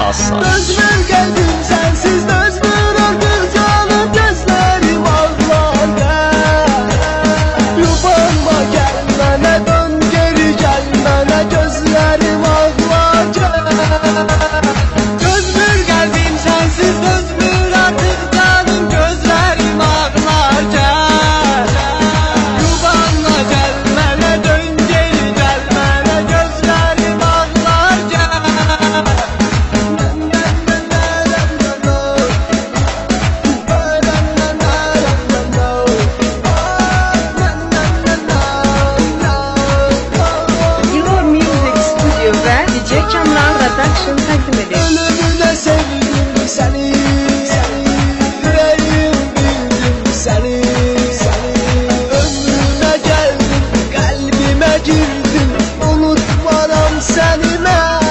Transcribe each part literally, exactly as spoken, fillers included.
Aslan. Özgür geldim sensiz özgür öldür canım gözlerim ağlar gel. Yubanma gelmene dön geri gelmene gözlerim ağlar gel. Özgür geldim sensiz özgür artık canım gözlerim ağlar gel. Yubanma gelmene dön geri gelmene gözlerim ağlar gel. Your Music Studio ve D J Kamran Production takdim ediyor. Ölümüne sevdim seni, yüreğim bildim seni. Ömrüme geldim, kalbime girdin, unutmaram seni ben.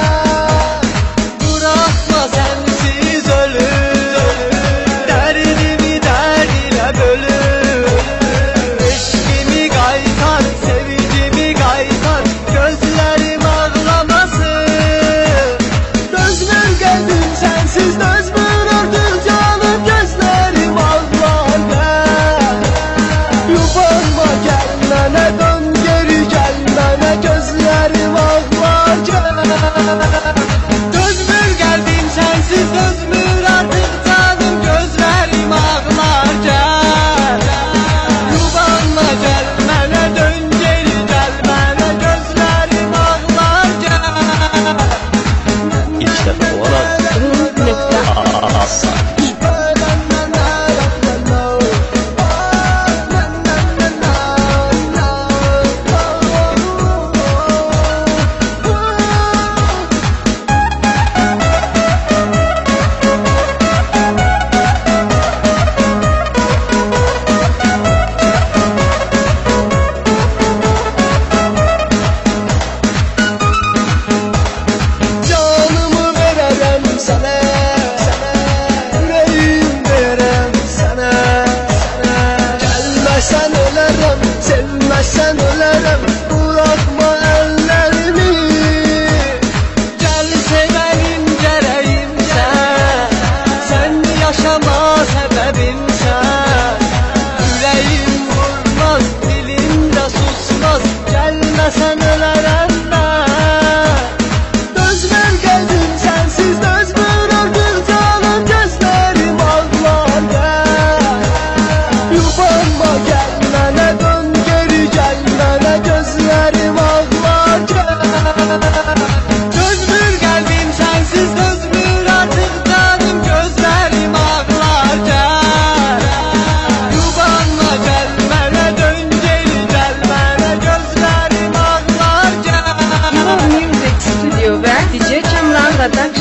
Bırakma sensiz ölüm, derdimi derdine bölüm. Eşkimi kaytar, sevicimi kaytar, gözlerim ağlamasın. Özgür geldim sensiz özgür öldür canım gözlerim ağlar gel. Yubanma gelmene dön geri gelmene gözlerim ağlar gel. Özgür geldim sensiz özgür artık canım gözlerim ağlar gel. Yubanma gelmene dön geri gelmene gözlerim ağlar gel. İlk defa olan Aslan. Canımı verem sana, yüreğim verem sana. Gelmesen ölerim, sevmesen ölerim, bırakma ellerimi. Gel severim gereğim sen, sen yaşama sebebim sen. Yüreğim vurmaz, dilim de susmaz, gelmesen ölerim ben. Özgür geldim sensiz özgür öldür canım gözlerim ağlar gel. Yubanma gelmene dön geri gelmene gözlerim ağlar gel. Özgür geldim sensiz özgür artık canım gözlerim ağlar gel. Yubanma gelmene dön geri gelmene gözlerim ağlar gel. Your Music Studio ve D J Kamran Production